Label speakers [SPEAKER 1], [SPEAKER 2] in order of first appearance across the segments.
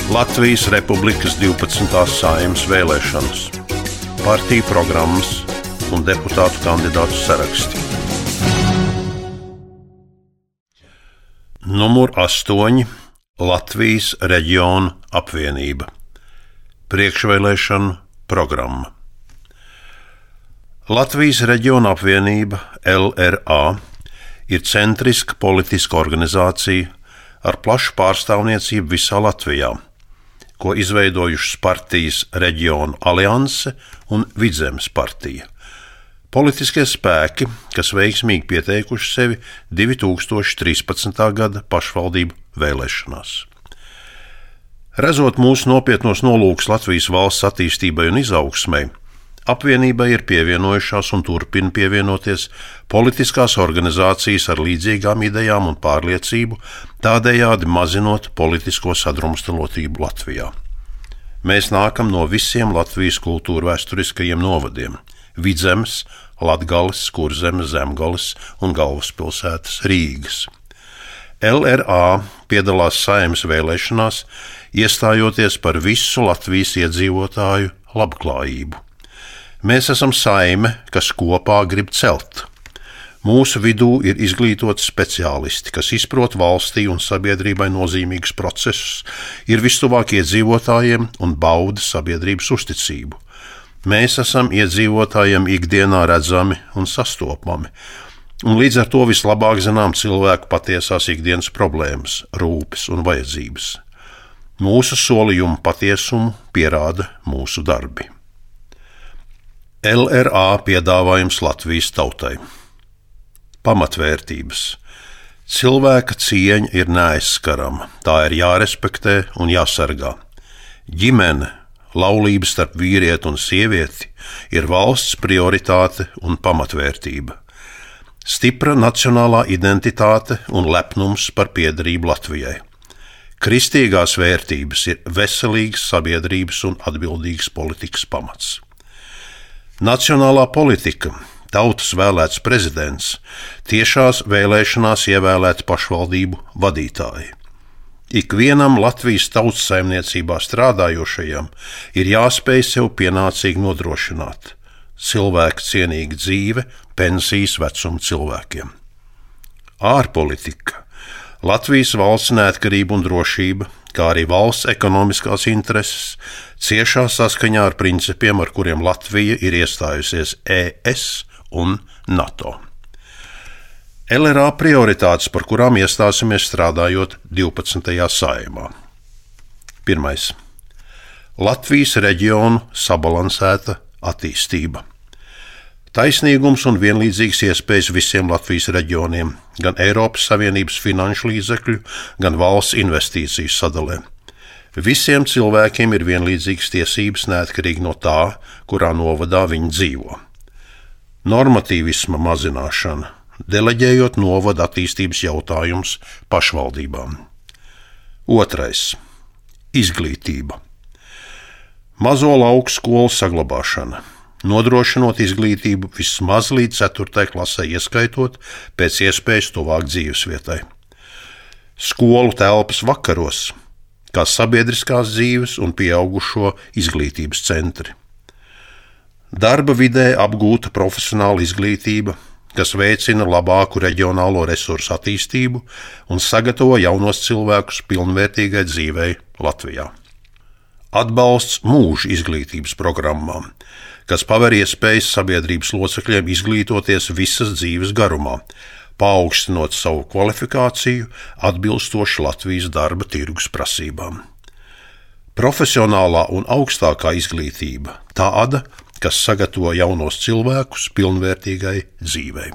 [SPEAKER 1] Latvijas Republikas 12. Saeimas vēlēšanas, partiju programmas un deputātu kandidātu saraksti. Numur 8. Latvijas Reģionu apvienība. Priekšvēlēšanu programma. Latvijas Reģionu apvienība LRA ir centriska politiska organizācija ar plašu pārstāvniecību visā Latvijā, ko izveidojušas partijas Reģionu alianse un Vidzemes partija. Politiskie spēki, kas veiksmīgi pieteikuši sevi 2013. gada pašvaldību vēlēšanās. Redzot mūsu nopietnos nolūkus Latvijas valsts attīstībai un izaugsmei, apvienībai ir pievienojušās un turpina pievienoties politiskās organizācijas ar līdzīgām idejām un pārliecību, tādējādi mazinot politisko sadrumstalotību Latvijā. Mēs nākam no visiem Latvijas kultūra vēsturiskajiem novadiem – Vidzemes, Latgales, Kurzemes, Zemgales un galvaspilsētas Rīgas. LRA piedalās Saeimas vēlēšanās, iestājoties par visu Latvijas iedzīvotāju labklājību. Mēs esam saime, kas kopā grib celt. Mūsu vidū ir izglītoti speciālisti, kas izprot valstī un sabiedrībai nozīmīgus procesus, ir vistuvāk iedzīvotājiem un bauda sabiedrības uzticību. Mēs esam iedzīvotājiem ikdienā redzami un sastopami, un līdz ar to vislabāk zinām cilvēku patiesās ikdienas problēmas, rūpes un vajadzības. Mūsu solījumu patiesumu pierāda mūsu darbi. LRA piedāvājums Latvijas tautai. Pamatvērtības. Cilvēka cieņa ir neaizskarama, tā ir jārespektē un jāsargā. Ģimene, laulība starp vīrieti un sievieti ir valsts prioritāte un pamatvērtība. Stipra nacionālā identitāte un lepnums par piederību Latvijai. Kristīgās vērtības ir veselīgas sabiedrības un atbildīgas politikas pamats. Nacionālā politika, tautas vēlēts prezidents, tiešās vēlēšanās ievēlēti pašvaldību vadītāji. Ikvienam Latvijas tautsaimniecībā strādājošajam ir jāspēj sev pienācīgi nodrošināt cilvēka cienīga dzīve pensijas vecuma cilvēkiem. Ārpolitika, Latvijas valsts neatkarība un drošība, kā arī valsts ekonomiskās intereses, ciešā saskaņā ar principiem, ar kuriem Latvija ir iestājusies ES un NATO. LRA prioritātes, par kurām iestāsimies strādājot 12. Saeimā. 1. Latvijas reģionu sabalansēta attīstība. Taisnīgums un vienlīdzīgas iespējas visiem Latvijas reģioniem, gan Eiropas Savienības finanšu līdzekļu, gan valsts investīciju sadalē. Visiem cilvēkiem ir vienlīdzīgas tiesības neatkarīgi no tā, kurā novadā viņi dzīvo. Normatīvisma mazināšana, deleģējot novada attīstības jautājumus pašvaldībām. 2. Izglītība. Mazo lauku skolu saglabāšana. Nodrošinot izglītību vismaz līdz 4. klasē ieskaitot, pēc iespējas tuvāk dzīvesvietai. Skolu telpas vakaros, kā sabiedriskās dzīves un pieaugušo izglītības centri. Darba vidē apgūta profesionāla izglītība, kas veicina labāku reģionālo resursu attīstību un sagatavo jaunos cilvēkus pilnvērtīgai dzīvei Latvijā. Atbalsts mūža izglītības programmām, kas paver iespējas sabiedrības locekļiem izglītoties visas dzīves garumā, paaugstinot savu kvalifikāciju atbilstoši Latvijas darba tirgus prasībām. Profesionālā un augstākā izglītība tāda, kas sagatavo jaunos cilvēkus pilnvērtīgai dzīvei.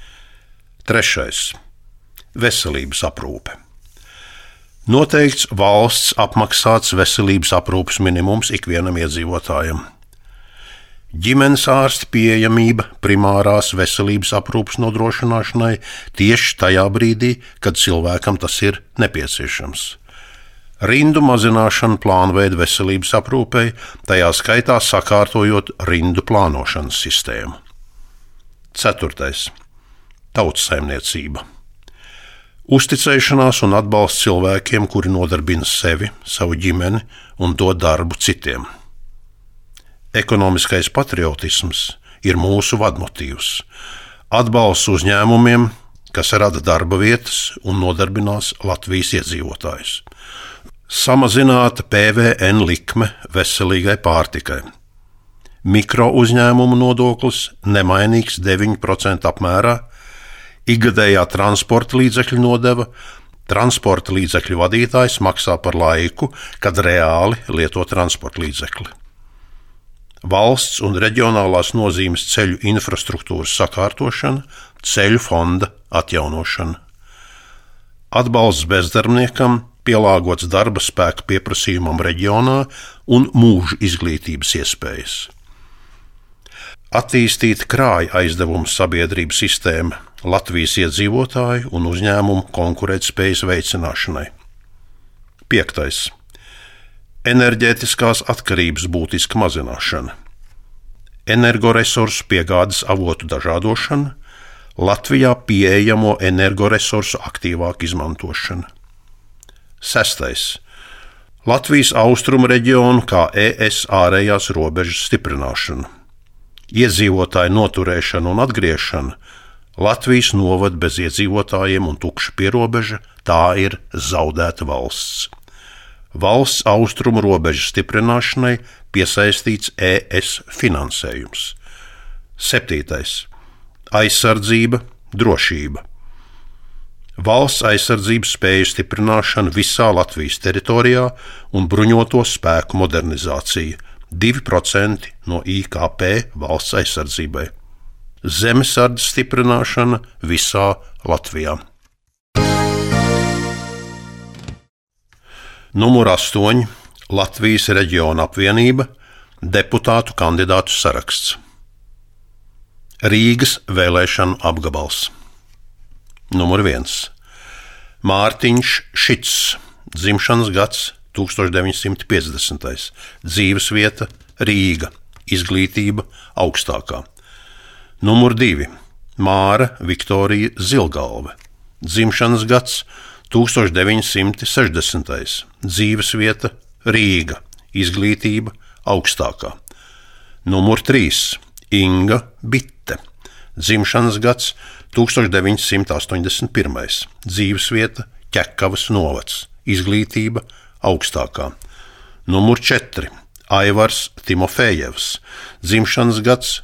[SPEAKER 1] 3. Veselības aprūpe. Noteikts valsts apmaksāts veselības aprūpes minimums ikvienam iedzīvotājam. Ģimenes ārsta pieejamība primārās veselības aprūpes nodrošināšanai tieši tajā brīdī, kad cilvēkam tas ir nepieciešams. Rindu mazināšana plānveida veselības aprūpei, tajā skaitā sakārtojot rindu plānošanas sistēmu. 4. Tautsaimniecība. Uzticēšanās un atbalsts cilvēkiem, kuri nodarbina sevi, savu ģimeni un dod darbu citiem. Ekonomiskais patriotisms ir mūsu vadmotīvs. Atbalsts uzņēmumiem, kas rada darba vietas un nodarbinās Latvijas iedzīvotājus. Samazināta PVN likme veselīgai pārtikai. Mikro uzņēmumu nodoklis nemainīgs 9% apmērā, ikgadējā transporta līdzekļu nodeva, transporta līdzekļu vadītājs maksā par laiku, kad reāli lieto transporta līdzekli. Valsts un reģionālās nozīmes ceļu infrastruktūras sakārtošana, ceļu fonda atjaunošana. Atbalsts bezdarbniekam, pielāgots darba spēka pieprasījumam reģionā un mūža izglītības iespējas. Attīstīt krāja aizdevumu sabiedrības sistēmu Latvijas iedzīvotāju un uzņēmumu konkurētspējas veicināšanai. 5. Enerģētiskās atkarības būtiska mazināšana. Energoresursu piegādes avotu dažādošana, Latvijā pieejamo energoresursu aktīvāka izmantošana. 6. Latvijas austrumu reģionu kā ES ārējās robežas stiprināšana. Iedzīvotāju noturēšana un atgriešana, Latvijas novada bez iedzīvotājiem un tukša pierobeža, tā ir zaudēta valsts. Valsts austrumu robežas stiprināšanai piesaistīts ES finansējums. 7. Aizsardzība, drošība. Valsts aizsardzības spēju stiprināšana visā Latvijas teritorijā un bruņoto spēku modernizācija. 2% no IKP valsts aizsardzībai. Zemesardzes stiprināšana visā Latvijā. Numur 8. Latvijas reģiona apvienība, deputātu kandidātu saraksts. Rīgas vēlēšanu apgabals. Numur 1. Mārtiņš Šits, dzimšanas gads 1950. Dzīvesvieta Rīga, izglītība augstākā. Numur 2. Māra Viktorija Zilgalve, dzimšanas gads 1960. Dzīvesvieta Rīga, izglītība augstākā. Numur 3. Inga Bitte, dzimšanas gads 1981. Dzīvesvieta Ķekavas novads, izglītība augstākā. Numur 4. Aivars Timofejevs, dzimšanas gads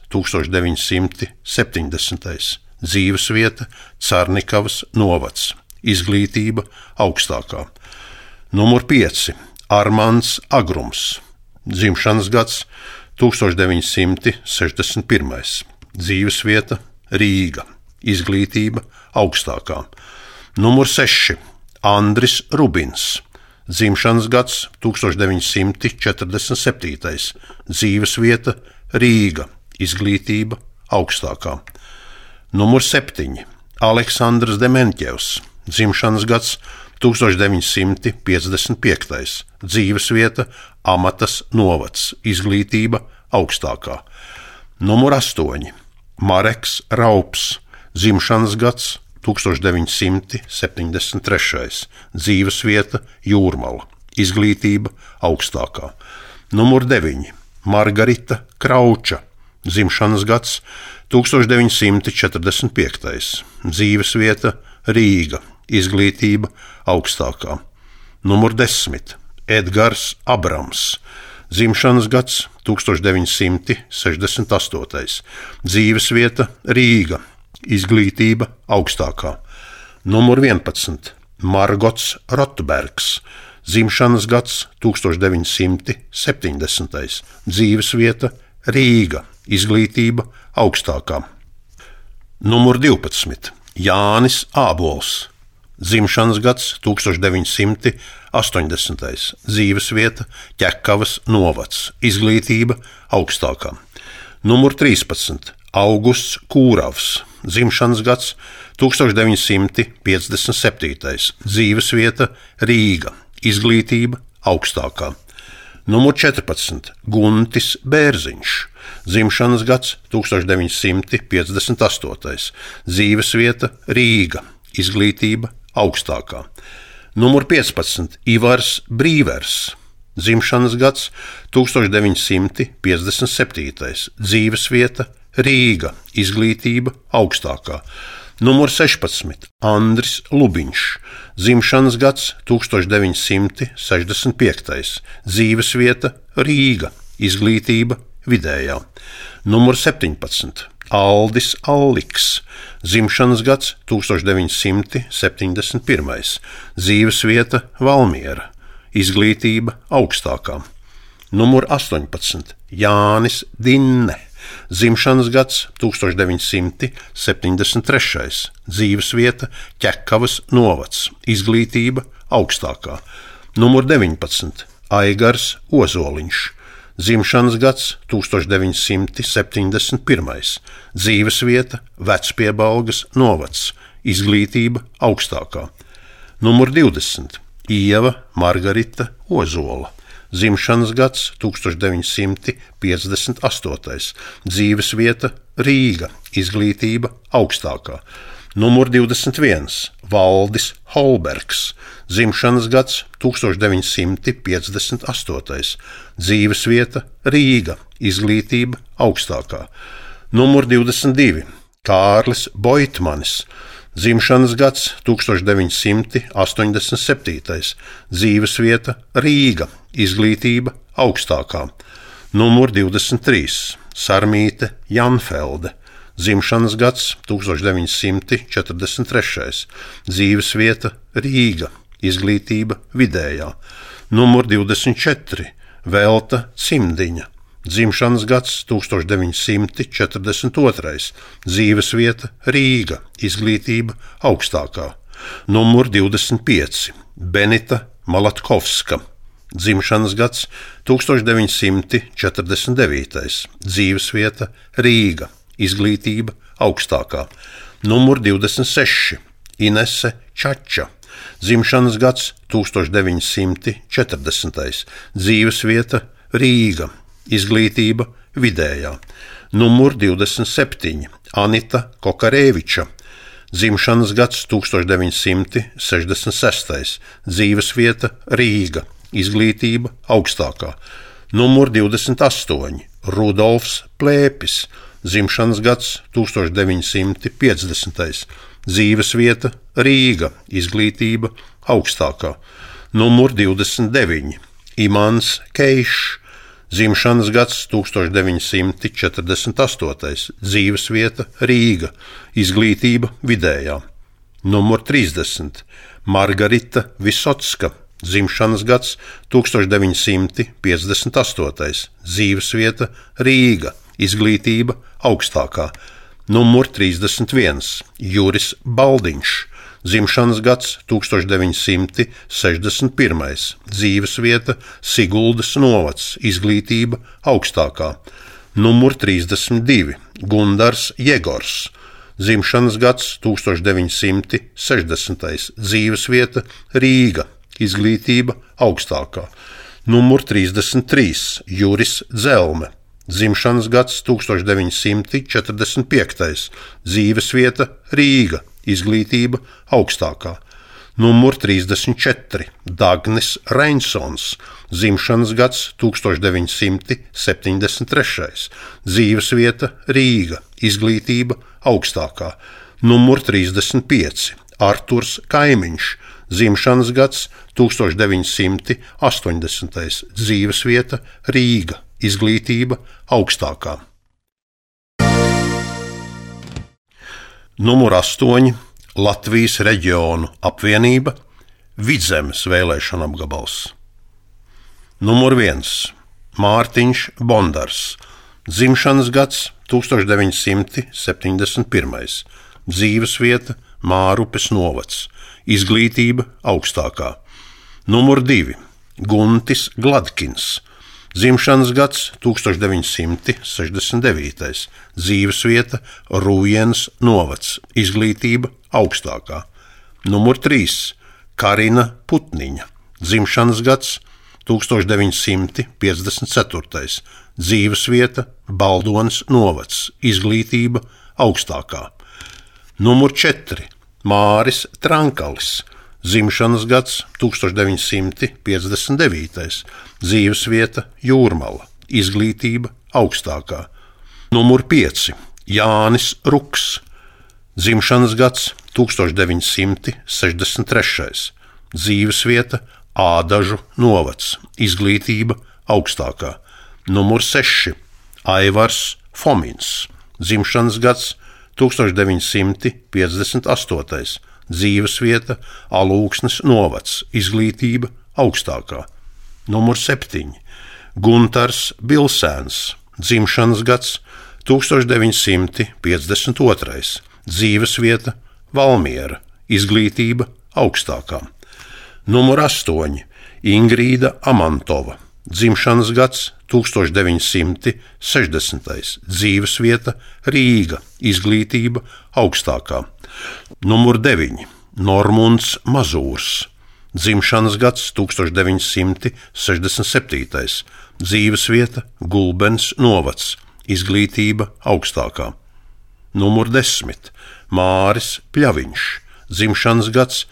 [SPEAKER 1] 1970. Dzīvesvieta Carnikavas novads, izglītība augstākā. Numur 5. Armands Agrums, dzimšanas gads 1961. Dzīvesvieta Rīga, izglītība augstākā. Numur 6. Andris Rubins, dzimšanas gads 1947. Dzīvesvieta Rīga, izglītība augstākā. Numur 7. Aleksandrs Dementjevs, dzimšanas gads 1955. Dzīvesvieta Amatas novads, izglītība augstākā. Numur 8. Mareks Raups, dzimšanas gads 1973. Dzīvesvieta Jūrmala, izglītība augstākā. Numur 9. Margarita Krauča, dzimšanas gads 1945. Dzīvesvieta Rīga, izglītība augstākā. Numur 10. Edgars Abrams, dzimšanas gads 1968. Dzīvesvieta Rīga, izglītība augstākā. Numur 11. Margots Rotbergs, dzimšanas gads 1970. Dzīvesvieta Rīga, izglītība augstākā. Numur 12. Jānis Ābols, dzimšanas gads 1980. Dzīvesvieta Ķekavas novads, izglītība augstākā. Numur 13. Augusts Kūravs, dzimšanas gads 1957. Dzīvesvieta Rīga, izglītība augstākā. Numur 14. Guntis Bērziņš, dzimšanas gads 1958. Dzīvesvieta Rīga, izglītība augstākā. Numur 15 - Ivars Brīvers, dzimšanas gads 1957, dzīvesvieta Rīga, izglītība augstākā. Numur 16 - Andris Lubiņš, dzimšanas gads 1965, dzīvesvieta Rīga, izglītība vidējā. Numur 17 - Aldis Alliks, dzimšanas gads 1971, dzīvesvieta Valmiera, izglītība augstākā. Numur 18 - Jānis Dinne, dzimšanas gads 1973, dzīvesvieta Ķekavas novads, izglītība augstākā. Numur 19 - Aigars Ozoliņš, dzimšanas gads 1971, dzīvesvieta Vecpiebalgas novads, izglītība augstākā. Numur 20 - Ieva Margarita Ozola, dzimšanas gads 1958, dzīvesvieta Rīga, izglītība augstākā. Numur 21 - Valdis Holbergs, dzimšanas gads 1958, dzīvesvieta Rīga, izglītība augstākā. Numur 22 - Kārlis Boitmanis, dzimšanas gads 1987, dzīvesvieta Rīga, izglītība augstākā. Numur 23 - Sarmīte Janfelde, dzimšanas gads 1943, dzīvesvieta Rīga, izglītība vidējā. Numur 24 - Velta Cimdiņa, dzimšanas gads 1942, dzīvesvieta Rīga, izglītība augstākā. Numur 25 - Benita Malatkovska, dzimšanas gads 1949, dzīvesvieta Rīga, izglītība augstākā. Numur 26 - Inese Čača, dzimšanas gads 1940, dzīvesvieta Rīga, izglītība vidējā. Numur 27 - Anita Kokareviča, dzimšanas gads 1966, dzīvesvieta Rīga, izglītība augstākā. Numur 28 - Rudolfs Plēpis, dzimšanas gads 1950, dzīvesvieta Rīga, izglītība augstākā. Numur 29 - Imants Keišs, dzimšanas gads 1948, dzīvesvieta Rīga, izglītība vidējā. Numur 30 - Margarita Visocka, dzimšanas gads 1958, dzīvesvieta Rīga, izglītība augstākā. Numur 31 - Juris Baldiņš, dzimšanas gads 1961, dzīvesvieta Siguldas novads, izglītība augstākā. Numur 32 - Gundars Jegors, dzimšanas gads 1960, dzīvesvieta Rīga, izglītība augstākā. Numur 33 - Juris Dzelme, dzimšanas gads 1945, dzīvesvieta Rīga, izglītība augstākā. Numur 34 - Dagnis Reinsons, dzimšanas gads 1973, dzīvesvieta Rīga, izglītība augstākā. Numur 35 - Arturs Kaimiņš, dzimšanas gads 1980, dzīvesvieta Rīga, izglītība augstākā. Numur 8 - Latvijas reģionu apvienība, Vidzemes vēlēšana apgabals. Numur 1 - Mārtiņš Bondars, dzimšanas gads 1971, dzīvesvieta Mārupes novads, izglītība augstākā. Numur 2 - Guntis Gladkins, dzimšanas gads 1969, dzīvesvieta Rūjens novads, izglītība augstākā. Numur 3 - Karina Putniņa, dzimšanas gads 1954, dzīvesvieta Baldonas novads, izglītība augstākā. Numur 4 - Māris Trankalis, dzimšanas gads 1959, dzīvesvieta Jūrmala, izglītība augstākā. Numur 5. Jānis Ruks, dzimšanas gads 1963, dzīvesvieta Ādažu novads, izglītība augstākā. Numur 6. Aivars Fomins, dzimšanas gads 1958, dzīvesvieta Alūksnes novads, izglītība augstākā. Numur 7. Guntars Bilsēns, dzimšanas gads 1952, dzīvesvieta Valmiera, izglītība augstākā. Numur 8. Ingrīda Amantova, dzimšanas gads 1960, dzīvesvieta Rīga, izglītība augstākā. Numur 9. Normunds Mazūrs, dzimšanas gads 1967, dzīvesvieta Gulbens novads, izglītība augstākā. Numur 10. Māris Pļaviņš, dzimšanas gads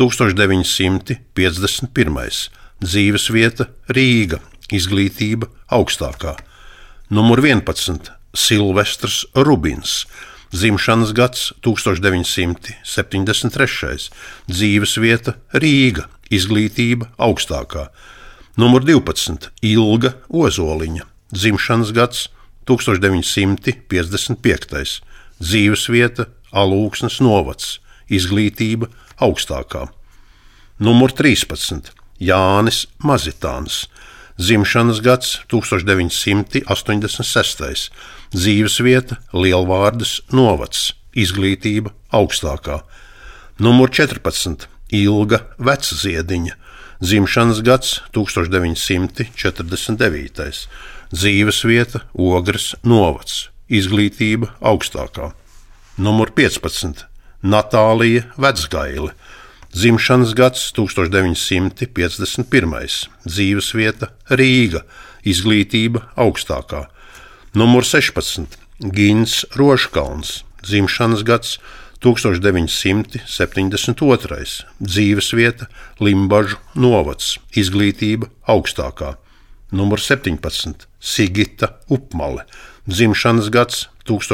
[SPEAKER 1] 1951, dzīvesvieta Rīga, izglītība augstākā. Numur 11. Silvestrs Rubins, dzimšanas gads 1973, dzīvesvieta Rīga, izglītība augstākā. Numur 12. Ilga Ozoliņa, dzimšanas gads 1955, dzīvesvieta Alūksnes novads, izglītība augstākā. Numur 13. Jānis Mazitāns, dzimšanas gads 1986, dzīvesvieta Lielvārdes novads, izglītība augstākā. Numur 14. Ilga Vecziediņa, dzimšanas gads 1949, dzīvesvieta Ogres novads, izglītība augstākā. Numur 15. Natālija Vecgaile, dzimšanas gads 1951, dzīvesvieta Rīga, izglītība augstākā. Numur 16. Gins Rožkalns, dzimšanas gads 1972, dzīvesvieta Limbažu novads, izglītība augstākā. Numur 17. Sigita Upmale, dzimšanas gads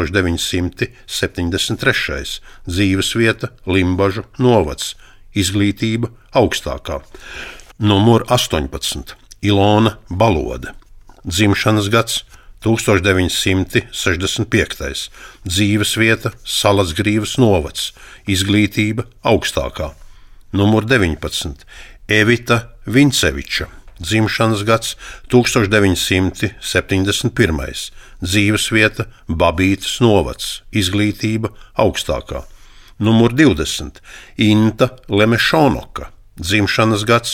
[SPEAKER 1] 1973, dzīvesvieta Limbažu novads, izglītība augstākā. Numur 18. Ilona Balode, dzimšanas gads 1965, dzīvesvieta Salasgrīvas novads, izglītība augstākā. Numur 19. Evita Vinceviča, dzimšanas gads 1971, dzīvesvieta Babītas novads, izglītība augstākā. Numur 20. Inta Lemešonoka, dzimšanas gads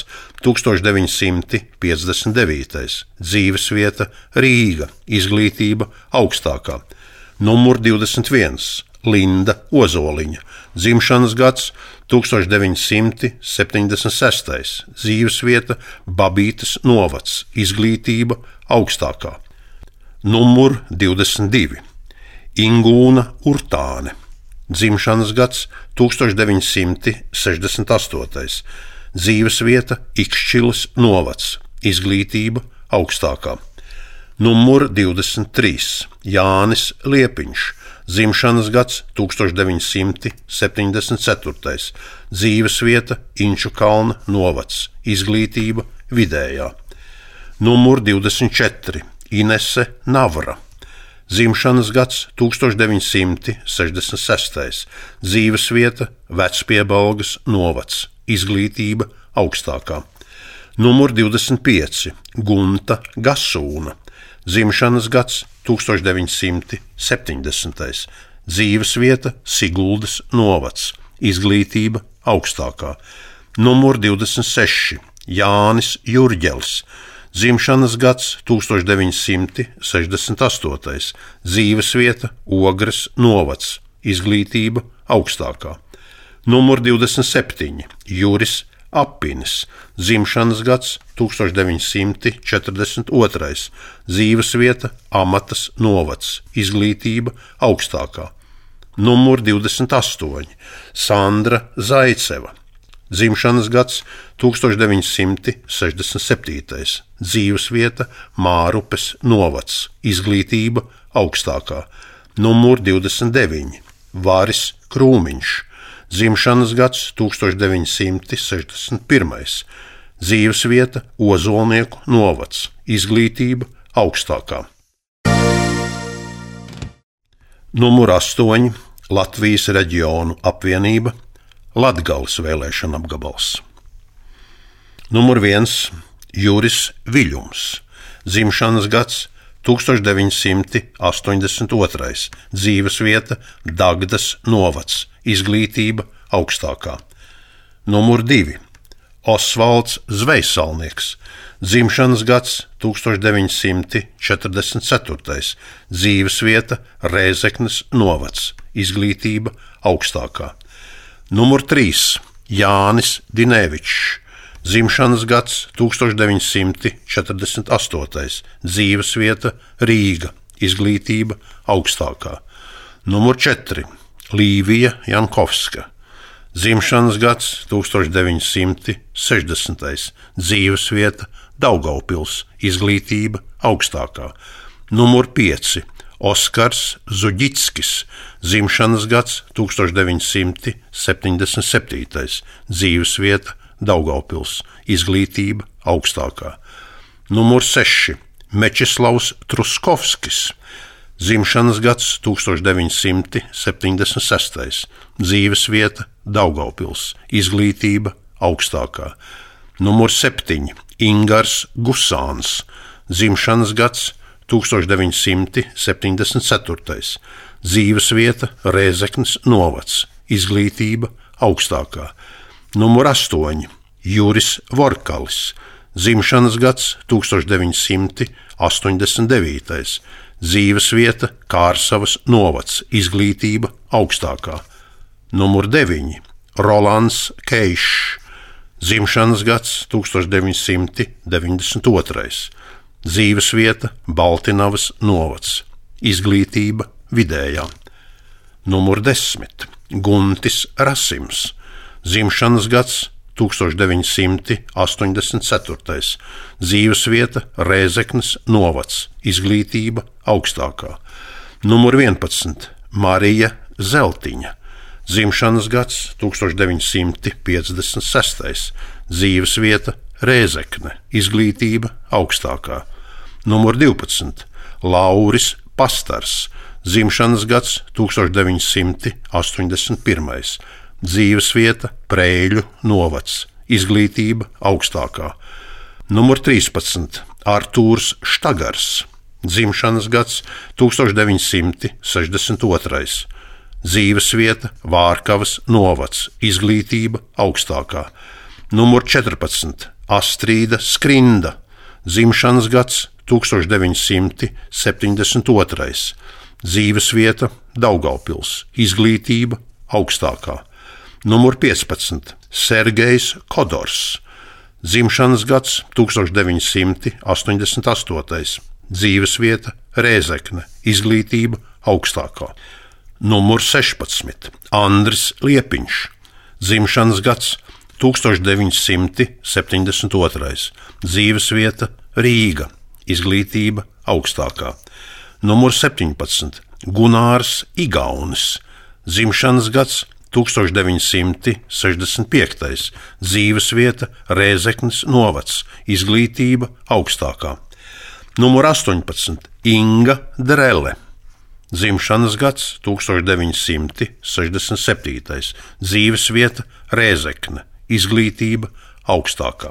[SPEAKER 1] 1959, dzīvesvieta Rīga, izglītība augstākā. Numur 21. Linda Ozoliņa, dzimšanas gads 1976, dzīvesvieta Babītas novads, izglītība augstākā. Numur 22. Ingūna Urtāne, dzimšanas gads 1968, dzīvesvieta Ikšķiles novads, izglītība augstākā. Numur 23. Jānis Liepiņš, dzimšanas gads 1974, dzīvesvieta Inču kalna novads, izglītība vidējā. Numur 24. Inese Navra, dzimšanas gads 1966, dzīvesvieta Vecpiebalgas novads, izglītība augstākā. Numur 25. Gunta Gasūna, dzimšanas gads 1970, dzīvesvieta Siguldas novads, izglītība augstākā. Numur 26. Jānis Jurģelis, dzimšanas gads 1968, dzīvesvieta Ogres novads, izglītība augstākā. Numur 27. Juris Appinis, dzimšanas gads 1942, dzīvesvieta Amatas novads, izglītība augstākā. Numur 28 Sandra Zaiceva, dzimšanas gads 1967, dzīvesvieta Mārupes novads, izglītība augstākā. Numur 29 Vāris Krūmiņš, dzimšanas gads 1961, dzīvesvieta Ozolnieku novads, izglītība augstākā. Numur 8 Latvijas reģionu apvienība, Latgales vēlēšana apgabals. Numur 1 Juris Viļums, dzimšanas gads 1982, dzīvesvieta Dagdas novads, izglītība augstākā. Numur 2 Osvalds Zvejsalnieks, dzimšanas gads 1944, dzīvesvieta Rēzeknes novads, izglītība augstākā. Numur 3 Jānis Dinevičs, dzimšanas gads 1948, dzīvesvieta Rīga, izglītība augstākā. Numur 4 Līvija Jankovska, dzimšanas gads 1960, dzīvesvieta Daugavpils, izglītība augstākā. Numur 5 Oskars Zuģickis, dzimšanas gads 1977, dzīvesvieta Daugavpils, izglītība augstākā. Numur 6 Mečislavs Truskovskis, dzimšanas gads 1976, dzīvesvieta Daugavpils, izglītība augstākā. Numur 7 Ingars Gusāns, dzimšanas gads 1974, dzīvesvieta Rēzeknes novads, izglītība augstākā. Numur 8 Juris Vorkalis, dzimšanas gads 1989, dzīvesvieta Kārsavas novads, izglītība augstākā. Numur 9 Rolands Keišs, dzimšanas gads 1992, dzīvesvieta Baltinavas novads, izglītība vidējā. Numur 10 Guntis Rasims, dzimšanas gads 1984, dzīvesvieta Rēzeknes novads, izglītība augstākā. Numur 11 Marija Zeltiņa, dzimšanas gads 1956, dzīvesvieta Rēzekne, izglītība augstākā. Numur 12 Lauris Pastars, dzimšanas gads 1981, dzīvesvieta Prēļu novads, izglītība augstākā. Numur 13 Artūrs Štagars, dzimšanas gads 1962, dzīvesvieta Vārkavas novads, izglītība augstākā. Numur 14 Astrīda Skrinda, dzimšanas gads 1972, dzīvesvieta Daugavpils, izglītība augstākā. Numur 15 Sergejs Kodors, dzimšanas gads 1988, dzīvesvieta Rēzekne, izglītība augstākā. Numur 16 Andris Liepiņš, dzimšanas gads 1972, dzīvesvieta Rīga, izglītība augstākā. Numur 17 Gunārs Igaunis, dzimšanas gads 1965, dzīvesvieta Rēzeknes novads, izglītība augstākā. Numur 18 Inga Drele, dzimšanas gads 1967, dzīvesvieta Rēzekne, izglītība augstākā.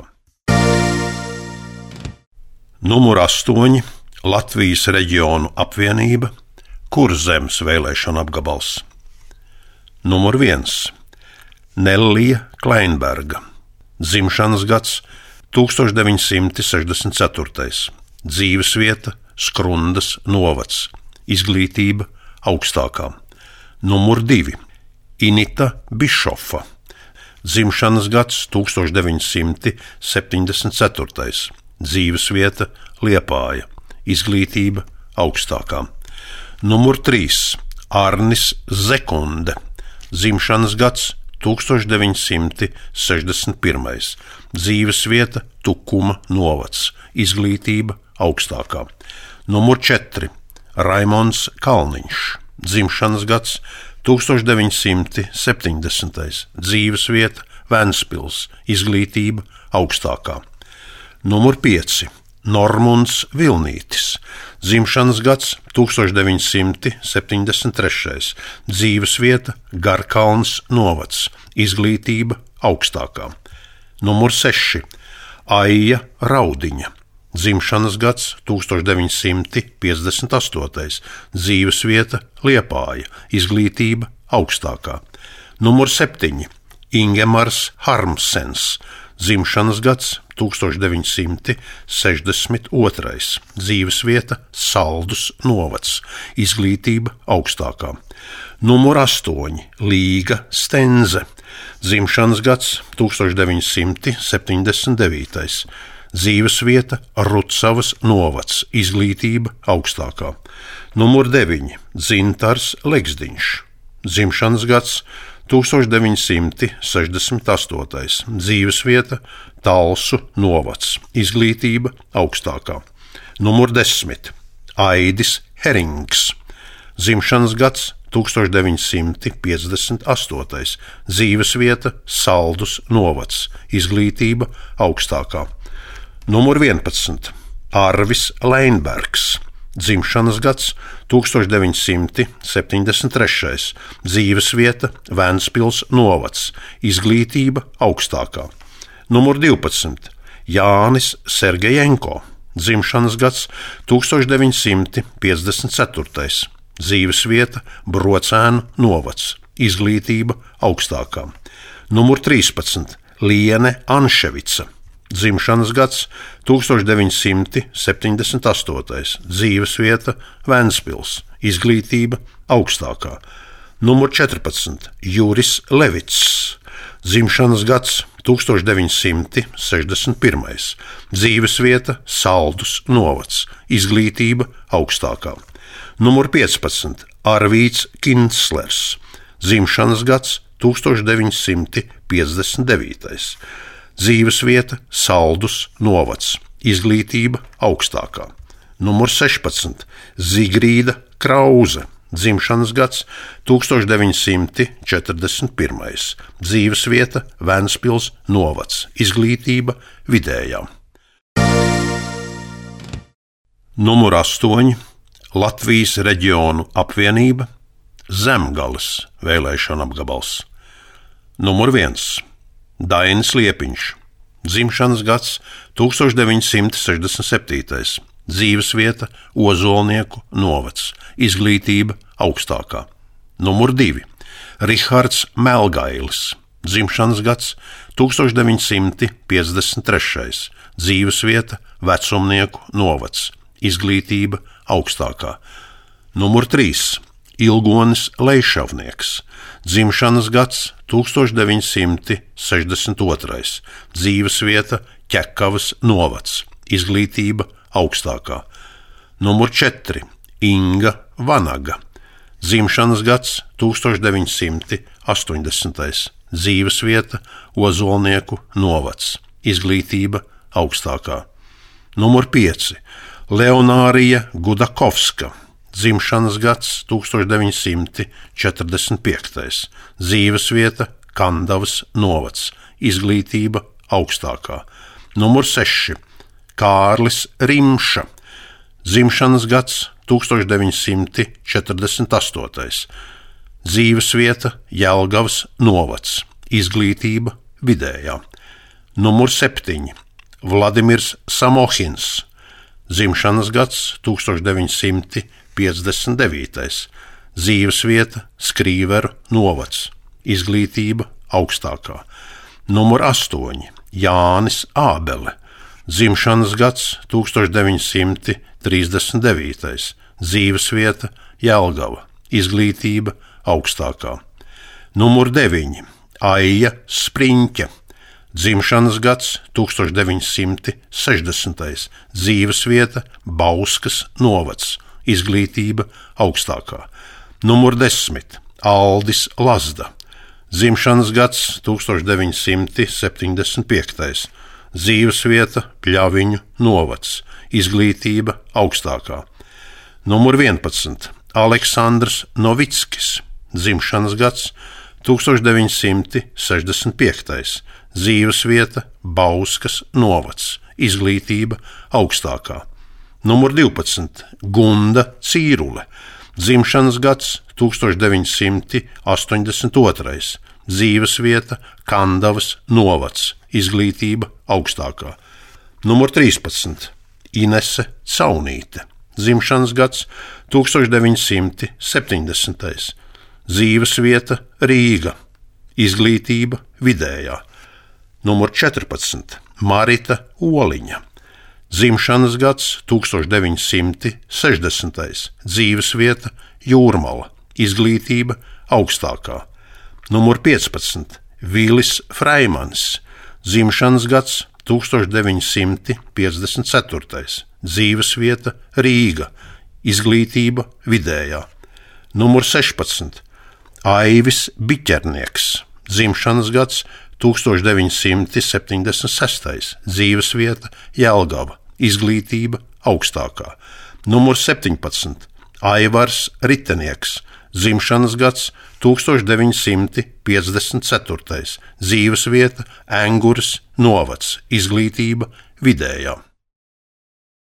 [SPEAKER 1] Numur 8 Latvijas reģionu apvienība, Kurzemes vēlēšana apgabals. Numur 1 Nellija Kleinberga, dzimšanas gads 1964, dzīvesvieta Skrundas novads, izglītība augstākā. Numur 2 Inita Bišofa, dzimšanas gads 1974, dzīvesvieta Liepāja, izglītība augstākā. Numur 3 Arnis Zekunde, dzimšanas gads 1961, dzīvesvieta Tukuma novads, izglītība augstākā. Numur 4. Raimonds Kalniņš, dzimšanas gads 1970, dzīvesvieta Ventspils, izglītība augstākā. Numur 5. Normunds Vilnītis, dzimšanas gads 1973, dzīvesvieta Garkalns novads, izglītība augstākā. Numur 6. Aija Raudiņa, dzimšanas gads 1958, dzīvesvieta Liepāja, izglītība augstākā. Numur 7. Ingemars Harmsens, dzimšanas gads 1962, dzīvesvieta Saldus novads, izglītība augstākā. Numur 8. Līga Stenze, dzimšanas gads 1979, dzīvesvieta Rucavas novads, izglītība augstākā. Numur 9. Dzintars Legzdiņš, dzimšanas gads 1968, dzīvesvieta Talsu novads, izglītība augstākā. Numur 10. Aidis Herings, dzimšanas gads 1958, dzīvesvieta Saldus novads, izglītība augstākā. Numur 11. Arvis Leinbergs, dzimšanas gads 1973, dzīvesvieta Ventspils novads, izglītība augstākā. Numur 12. Jānis Sergejenko, dzimšanas gads 1954, dzīvesvieta Brocēnu novads, izglītība augstākā. Numur 13. Liene Anševica, dzimšanas gads 1978, dzīvesvieta Ventspils, izglītība augstākā. Numur 14. Juris Levits, dzimšanas gads 1961, dzīvesvieta Saldus novads, izglītība augstākā. Numur 15. Arvīds Kinslers, dzimšanas gads 1959, dzīvesvieta Saldus novads, izglītība augstākā. Numur 16. Zigrīda Krauze, dzimšanas gads 1941, dzīvesvieta Ventspils novads, izglītība vidējā. Numur 8. Latvijas reģionu apvienība, Zemgales vēlēšana apgabals. Numur 1. Dainis Liepiņš, dzimšanas gads 1967, dzīvesvieta Ozolnieku novads, izglītība augstākā. Numur 2. Rihards Melgailis, dzimšanas gads 1953, dzīvesvieta Vecumnieku novads, izglītība augstākā. Numur 3. Ilgonis Leišavnieks, dzimšanas gads 1962, dzīvesvieta Ķekavas novads, izglītība augstākā. Numur 4. Inga Vanaga, dzimšanas gads 1980, dzīvesvieta Ozolnieku novads, izglītība augstākā. Numur 5. Leonārija Gudakovska, dzimšanas gads 1945, dzīvesvieta Kandavas novads, izglītība augstākā. Numur 6. Kārlis Rimša, dzimšanas gads 1948, dzīvesvieta Jelgavas novads, izglītība vidējā. Numur 7. Vladimirs Samohins, dzimšanas gads 1959, dzīvesvieta Skrīveru novads, izglītība augstākā. Numur 8. Jānis Ābele, dzimšanas gads 1939, dzīvesvieta Jelgava, izglītība augstākā. Numur 9. Aija Spriņķa, dzimšanas gads 1960, dzīvesvieta Bauskas novads, izglītība augstākā. Numur 10. Aldis Lazda. Dzimšanas gads 1975. Dzīvesvieta Pļaviņu novads. Izglītība augstākā. Numur 11. Aleksandrs Novickis. Dzimšanas gads 1965. Dzīvesvieta Bauskas novads. Izglītība augstākā. Numur 12. Gunda Cīrule. Dzimšanas gads 1982. Dzīvesvieta Kandavas novads. Izglītība augstākā. Numur 13. Inese Caunīte. Dzimšanas gads 1970. Dzīvesvieta Rīga. Izglītība vidējā. Numur 14. Marita Oliņa. Dzimšanas gads 1960. Dzīvesvieta Jūrmala. Izglītība augstākā. Numur 15. Vilis Freimans. Dzimšanas gads 1954. Dzīvesvieta Rīga. Izglītība vidējā. Numur 16. Aivis Biķernieks. Dzimšanas gads 1976. Dzīvesvieta Jelgava. Izglītība augstākā. Numur 17. Aivars Ritenieks. Dzimšanas gads 1954. Dzīvesvieta Engures novads. Izglītība vidējā.